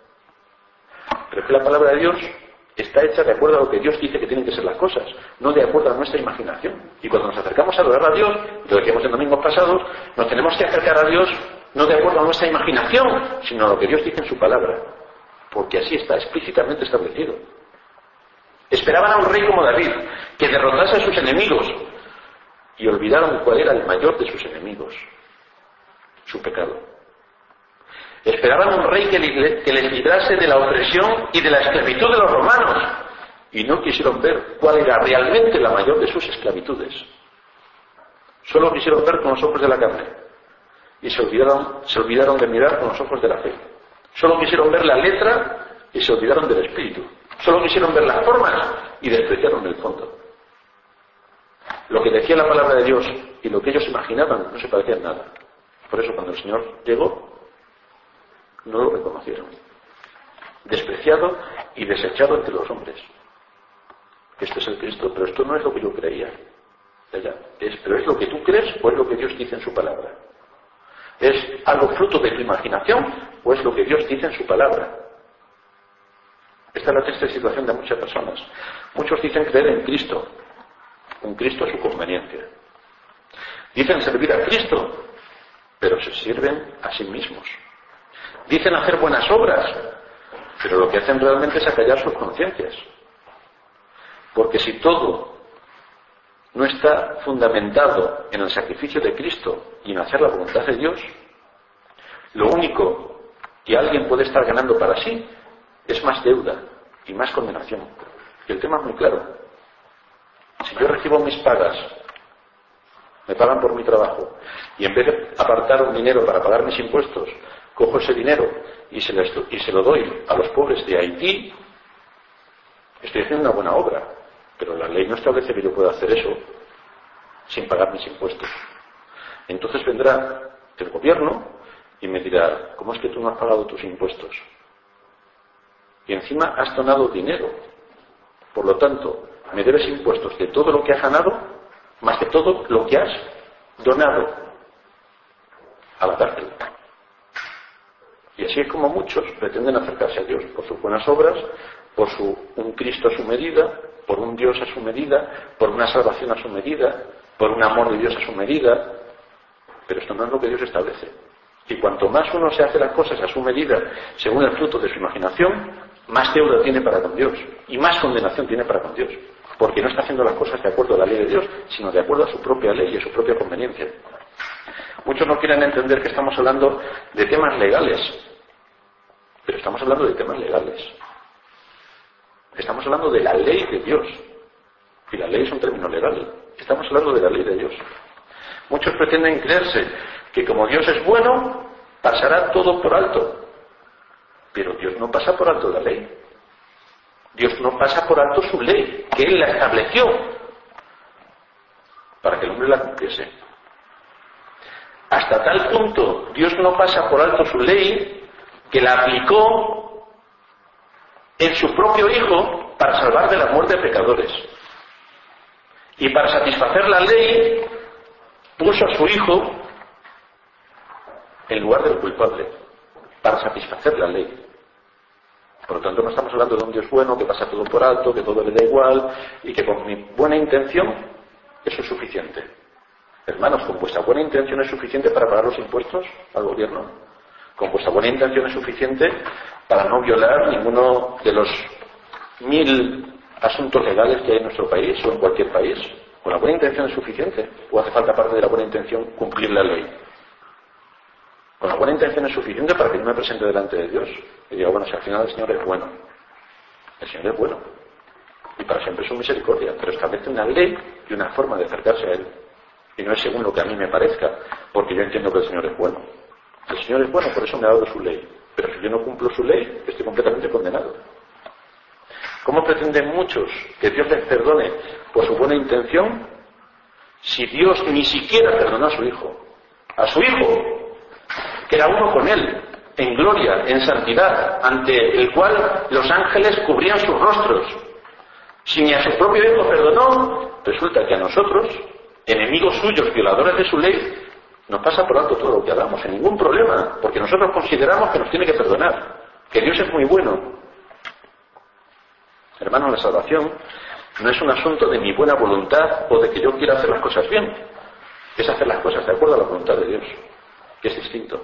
Pero es que la palabra de Dios está hecha de acuerdo a lo que Dios dice que tienen que ser las cosas, no de acuerdo a nuestra imaginación. Y cuando nos acercamos a adorar a Dios, lo decíamos en domingos pasados, nos tenemos que acercar a Dios no de acuerdo a nuestra imaginación, sino a lo que Dios dice en su palabra, porque así está explícitamente establecido. Esperaban a un rey como David, que derrotase a sus enemigos, y olvidaron cuál era el mayor de sus enemigos, su pecado. Esperaban un rey que les librase de la opresión y de la esclavitud de los romanos, y no quisieron ver cuál era realmente la mayor de sus esclavitudes. Solo quisieron ver con los ojos de la carne, y se olvidaron de mirar con los ojos de la fe. Solo quisieron ver la letra y se olvidaron del espíritu. Solo quisieron ver las formas y despreciaron el fondo. Lo que decía la palabra de Dios y lo que ellos imaginaban no se parecían nada. Por eso cuando el Señor llegó, no lo reconocieron. Despreciado y desechado entre los hombres. Este es el Cristo, pero esto no es lo que yo creía. Pero es lo que tú crees o es lo que Dios dice en su palabra. ¿Es algo fruto de tu imaginación o es lo que Dios dice en su palabra? Esta es la triste situación de muchas personas. Muchos dicen creer en Cristo, un Cristo a su conveniencia. Dicen servir a Cristo, pero se sirven a sí mismos. Dicen hacer buenas obras, pero lo que hacen realmente es acallar sus conciencias. Porque si todo no está fundamentado en el sacrificio de Cristo y en hacer la voluntad de Dios, lo único que alguien puede estar ganando para sí es más deuda y más condenación. Y el tema es muy claro. Si yo recibo mis pagas, me pagan por mi trabajo, y en vez de apartar un dinero para pagar mis impuestos, cojo ese dinero y se lo doy a los pobres de Haití, estoy haciendo una buena obra, pero la ley no establece que yo pueda hacer eso sin pagar mis impuestos. Entonces vendrá el gobierno y me dirá, ¿cómo es que tú no has pagado tus impuestos? Y encima has donado dinero. Por lo tanto, me debes impuestos de todo lo que has ganado, más de todo lo que has donado a la cárcel. Y así es como muchos pretenden acercarse a Dios, por sus buenas obras, por un Cristo a su medida, por un Dios a su medida, por una salvación a su medida, por un amor de Dios a su medida. Pero esto no es lo que Dios establece. Y cuanto más uno se hace las cosas a su medida, según el fruto de su imaginación, más deuda tiene para con Dios y más condenación tiene para con Dios, porque no está haciendo las cosas de acuerdo a la ley de Dios, sino de acuerdo a su propia ley y a su propia conveniencia. Muchos no quieren entender que estamos hablando de temas legales, pero estamos hablando de temas legales. Estamos hablando de la ley de Dios, y la ley es un término legal. Estamos hablando de la ley de Dios. Muchos pretenden creerse que como Dios es bueno, pasará todo por alto. Pero Dios no pasa por alto la ley. Dios no pasa por alto su ley, que Él la estableció para que el hombre la cumpliese. Hasta tal punto Dios no pasa por alto su ley que la aplicó en su propio Hijo para salvar de la muerte a pecadores. Y para satisfacer la ley, puso a su hijo en lugar del culpable, para satisfacer la ley. Por lo tanto, no estamos hablando de un Dios bueno, que pasa todo por alto, que todo le da igual, y que con mi buena intención eso es suficiente. Hermanos, ¿con vuestra buena intención es suficiente para pagar los impuestos al gobierno? ¿Con vuestra buena intención es suficiente para no violar ninguno de los 1000 asuntos legales que hay en nuestro país o en cualquier país? ¿Con la buena intención es suficiente? ¿O hace falta, parte de la buena intención, cumplir la ley? Con la buena intención es suficiente para que yo me presente delante de Dios y diga, bueno, si al final el Señor es bueno. El Señor es bueno. Y para siempre su misericordia. Pero establece una ley y una forma de acercarse a Él. Y no es según lo que a mí me parezca, porque yo entiendo que el Señor es bueno. El Señor es bueno, por eso me ha dado su ley. Pero si yo no cumplo su ley, estoy completamente condenado. ¿Cómo pretenden muchos que Dios les perdone por su buena intención si Dios ni siquiera perdonó a su Hijo? A su Hijo, que era uno con Él, en gloria, en santidad, ante el cual los ángeles cubrían sus rostros. Si ni a su propio Hijo perdonó, resulta que a nosotros, enemigos suyos, violadores de su ley, nos pasa por alto todo lo que hagamos, sin ningún problema, porque nosotros consideramos que nos tiene que perdonar, que Dios es muy bueno. Hermanos, la salvación no es un asunto de mi buena voluntad o de que yo quiera hacer las cosas bien, es hacer las cosas de acuerdo a la voluntad de Dios, que es distinto.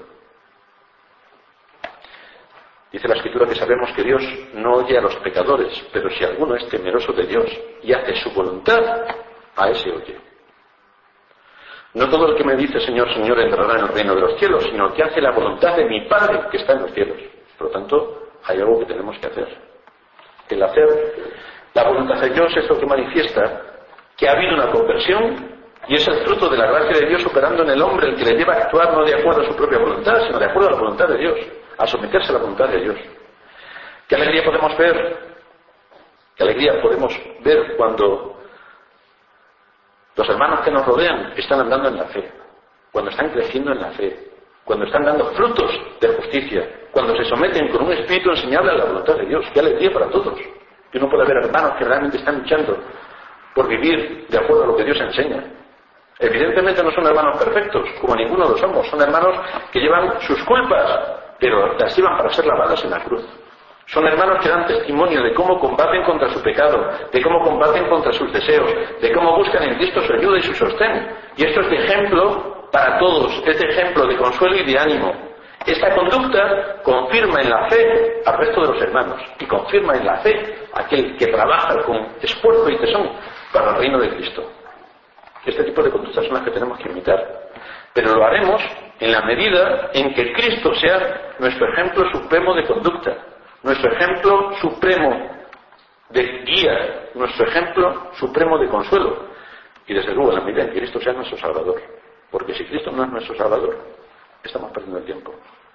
Dice la Escritura que sabemos que Dios no oye a los pecadores, pero si alguno es temeroso de Dios y hace su voluntad, a ese oye. No todo el que me dice Señor, Señor entrará en el reino de los cielos, sino el que hace la voluntad de mi Padre que está en los cielos. Por lo tanto, hay algo que tenemos que hacer. El hacer la voluntad de Dios es lo que manifiesta que ha habido una conversión y es el fruto de la gracia de Dios operando en el hombre, el que le lleva a actuar no de acuerdo a su propia voluntad, sino de acuerdo a la voluntad de Dios, a someterse a la voluntad de Dios. ¿Qué alegría podemos ver? ¿Qué alegría podemos ver cuando los hermanos que nos rodean están andando en la fe, cuando están creciendo en la fe, cuando están dando frutos de justicia, cuando se someten con un espíritu enseñable a la voluntad de Dios? ¡Qué alegría para todos! Y uno puede ver hermanos que realmente están luchando por vivir de acuerdo a lo que Dios enseña. Evidentemente no son hermanos perfectos, como ninguno lo somos. Son hermanos que llevan sus culpas, pero las llevan para ser lavadas en la cruz. Son hermanos que dan testimonio de cómo combaten contra su pecado, de cómo combaten contra sus deseos, de cómo buscan en Cristo su ayuda y su sostén. Y esto es de ejemplo para todos, es de ejemplo de consuelo y de ánimo. Esta conducta confirma en la fe al resto de los hermanos y confirma en la fe a aquel que trabaja con esfuerzo y tesón para el reino de Cristo. Este tipo de conductas son las que tenemos que imitar, pero lo haremos en la medida en que Cristo sea nuestro ejemplo supremo de conducta, nuestro ejemplo supremo de guía, nuestro ejemplo supremo de consuelo, y desde luego en la medida en que Cristo sea nuestro Salvador, porque si Cristo no es nuestro Salvador, estamos perdiendo el tiempo.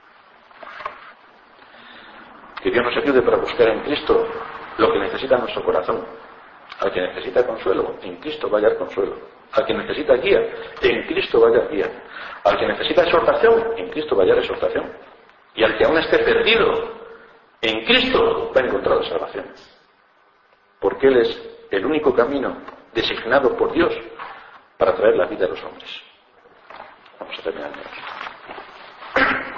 Que Dios nos ayude para buscar en Cristo lo que necesita nuestro corazón. Al que necesita consuelo, en Cristo va a hallar consuelo. Al que necesita guía, en Cristo va a hallar guía. Al que necesita exhortación, en Cristo va a hallar exhortación. Y al que aún esté perdido, en Cristo va a encontrar la salvación. Porque Él es el único camino designado por Dios para traer la vida a los hombres. Vamos a terminar.